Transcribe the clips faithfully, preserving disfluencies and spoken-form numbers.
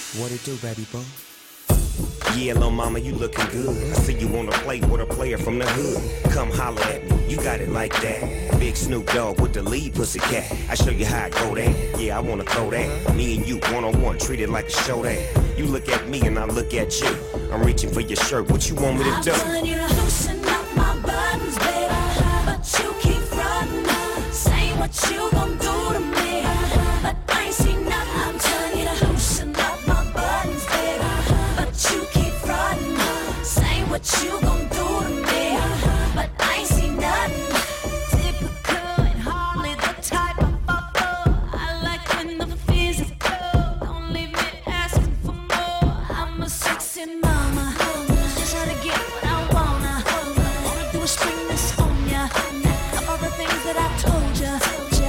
What it do, baby boy? Yeah, lil' mama, you looking good. I see you wanna play with a player from the hood. Come holler at me, you got it like that. Big Snoop Dogg with the lead pussycat. I show you how I go there. Yeah, I wanna throw that. Me and you, one-on-one, treat it like a show that. You look at me and I look at you. I'm reaching for your shirt, what you want me to do? I'm telling you to loosen up my buttons, baby. But you keep frontin', saying what you gon' do to me. But I ain't seen nothing. I'm telling you to loosen up my buttons, baby. But you keep frontin', saying what you gon' do to me. But I ain't seen nothing. Typical and hardly the type of fucker I like when the physical. Don't leave me asking for more. I'm a sexy mama, just trying to get what I wanna. All I do is spring this on ya. Of all the things that I told ya.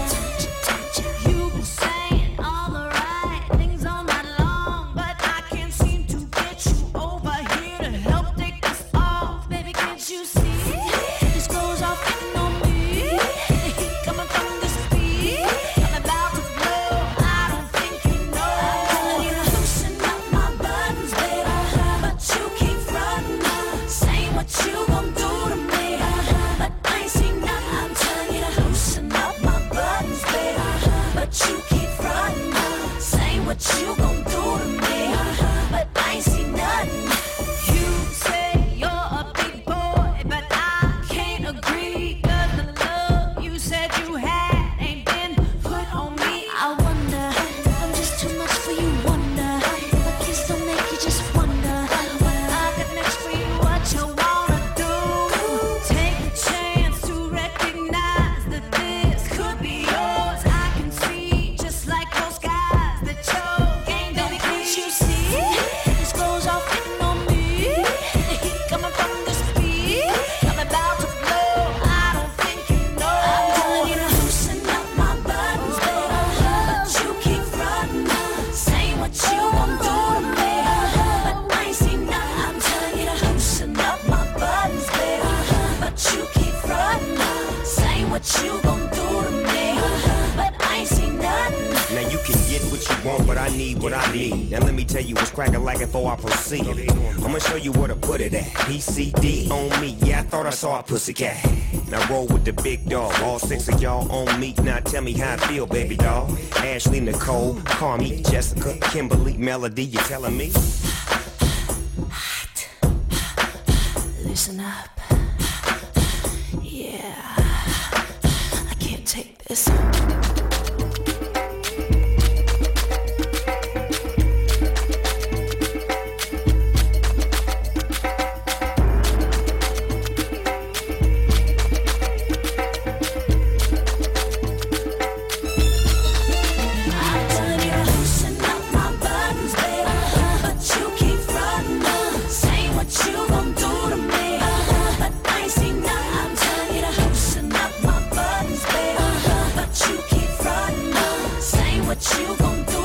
You been saying all the right things all night long, but I can't seem to get you over here to help take this off. Baby, can't you see? This goes off hitting on me. The heat coming from this beat. I'm about to blow. I don't think you know. I'm telling you to loosen up my buttons, baby. But you keep frontin', saying what you gon' do to me. But I ain't seen nothing. I'm telling you to loosen up my buttons, baby. But you keep frontin', saying what you gon' do to me. But I ain't seen nothing. You say you're a big boy, but I can't agree. 'Cause the love you said you had ain't been put on me. I wonder if I'm just too much for you. Wonder if a kiss don't make you just wonder what I got next for you. What you wanna do? Take a chance to recognize that this could be yours. I can see just like those guys that your game don't please. Can't you see? This goes off hitting on me. The heat coming from this beat. I'm about to blow. I don't think you know. I'm telling you to loosen up my buttons, baby. But you keep frontin', saying what you gon' do to me. But I ain't seen nothing. I'm telling you to loosen up my buttons, baby. But you keep frontin', saying what you gon' do to me. But I ain't seen nothing. Now you can get what you want, but I need what I need. Now let me tell you what's cracking like it before I proceed. I'ma show you where to put it at. P C D on me, yeah, I thought I saw a pussycat. Now roll with the big dog, all six of y'all on me. Now tell me how I feel, baby doll. Ashley, Nicole, Carmi, Jessica, Kimberly, Melody, you telling me? Listen up. Yeah, I can't take this. I'm telling you to loosen up my buttons, baby. But you keep frontin', saying what you gon' do to me. But I ain't seen nothing. I'm telling you to loosen up my buttons, baby. But you keep frontin', saying what you gon' do